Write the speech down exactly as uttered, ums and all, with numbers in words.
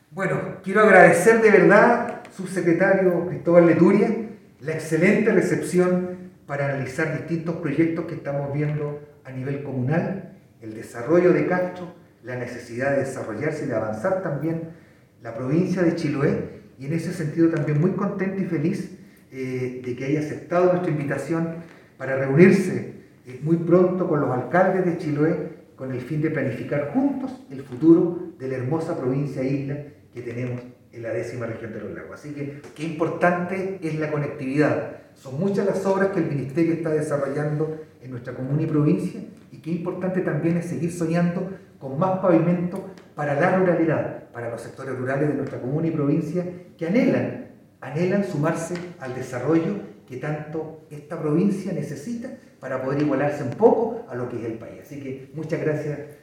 Bueno, quiero agradecer de verdad, subsecretario Cristóbal Leturia, la excelente recepción para analizar distintos proyectos que estamos viendo a nivel comunal, el desarrollo de Castro, la necesidad de desarrollarse y de avanzar también la provincia de Chiloé, y en ese sentido también muy contento y feliz eh, de que haya aceptado nuestra invitación para reunirse eh, muy pronto con los alcaldes de Chiloé con el fin de planificar juntos el futuro de la hermosa provincia isla que tenemos en la décima región de los lagos. Así que qué importante es la conectividad. Son muchas las obras que el Ministerio está desarrollando en nuestra comuna y provincia, y qué importante también es seguir soñando con más pavimento para la ruralidad, para los sectores rurales de nuestra comuna y provincia que anhelan, anhelan sumarse al desarrollo que tanto esta provincia necesita para poder igualarse un poco a lo que es el país. Así que muchas gracias